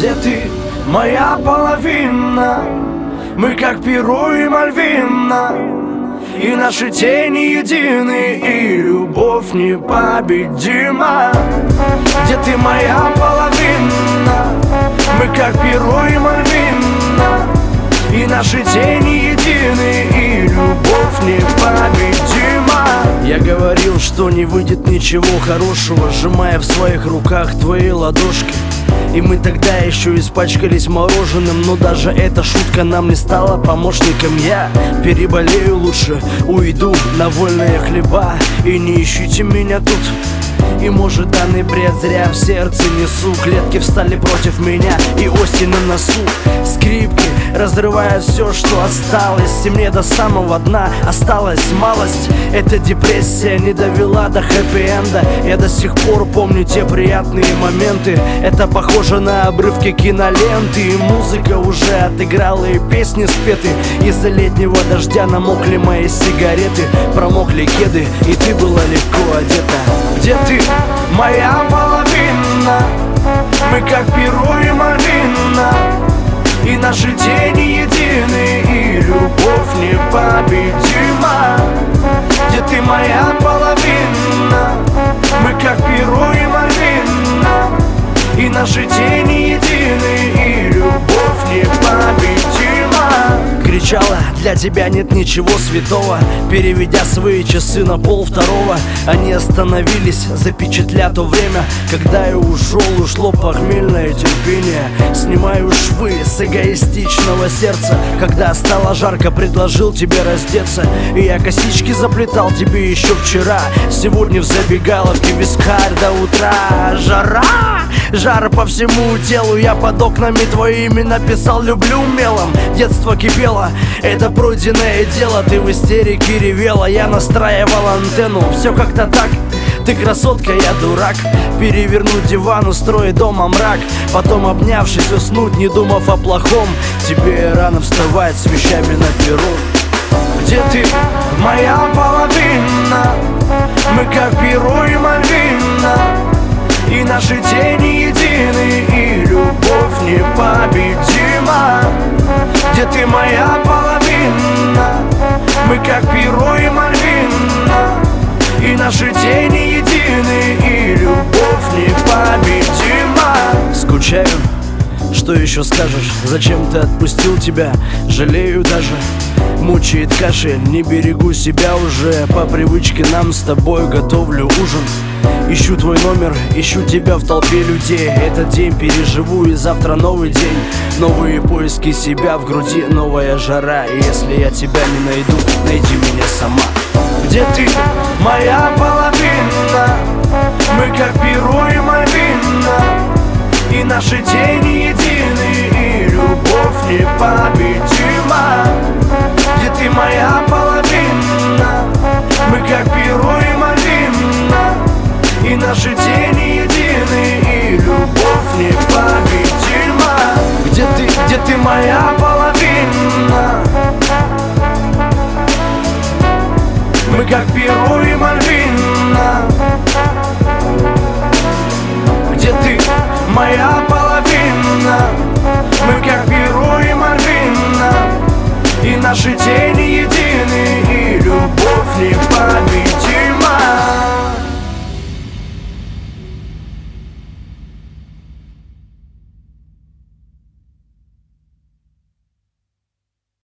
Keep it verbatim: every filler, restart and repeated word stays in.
Где ты, моя половина? Мы как Перу и Мальвина, и наши тени едины, и любовь непобедима. Где ты, моя половина? Мы как Перу и Мальвина, и наши тени едины, и любовь непобедима. Я говорил, что не выйдет ничего хорошего, сжимая в своих руках твои ладошки. И мы тогда еще испачкались мороженым, но даже эта шутка нам не стала помощником. Я переболею лучше, уйду на вольные хлеба, и не ищите меня тут. И может данный бред зря в сердце несу. Клетки встали против меня, и осень на носу. Скрипки разрывают все, что осталось, и мне до самого дна осталась малость. Эта депрессия не довела до хэппи-энда. Я до сих пор помню те приятные моменты. Это похоже на обрывки киноленты, и музыка уже отыграла, и песни спеты. Из-за летнего дождя намокли мои сигареты, промокли кеды, и ты была легко одета. Где ты, моя половина? Мы как Перу и Мальвина, и наши тени едины, и любовь непобедима. Где ты, моя половина? Мы как Перу и Мальвина, и наши тени едины, и любовь непобедима. Кричала, для тебя нет ничего святого, переведя свои часы на пол второго. Они остановились, запечатля то время, когда я ушел, ушло похмельное терпение. Снимаю швы с эгоистичного сердца, когда стало жарко, предложил тебе раздеться. И я косички заплетал тебе еще вчера, сегодня в забегаловке вискарь до утра. Жара! Жар по всему телу, я под окнами твоими написал «люблю» мелом. Детство кипело, это пройденное дело. Ты в истерике ревела, я настраивал антенну. Все как-то так, ты красотка, я дурак. Перевернуть диван, устроить дома мрак, потом обнявшись уснуть, не думав о плохом. Тебе рано вставать с вещами на перу. Где ты, моя половина? Мы как Перу и Мальвина, и наши тени едины, и любовь непобедима. Где ты, моя половина? Мы как Перу и Мальвина, и наши тени едины, и любовь непобедима. Скучаю, что еще скажешь? Зачем ты отпустил тебя? Жалею даже, мучает кашель, не берегу себя уже. По привычке нам с тобой готовлю ужин. Ищу твой номер, ищу тебя в толпе людей. Этот день переживу, и завтра новый день. Новые поиски себя в груди, новая жара. И если я тебя не найду, найди меня сама. Где ты, моя половина? Мы как Перу и Мальвина, и наши тени едины, и любовь непобедима. Где ты, моя половина? Мы как Перу и Мальвина, и наши тени едины, и любовь непобедима. Где ты, где ты, моя половина? Мы как Перу и Мальвина. Где ты, моя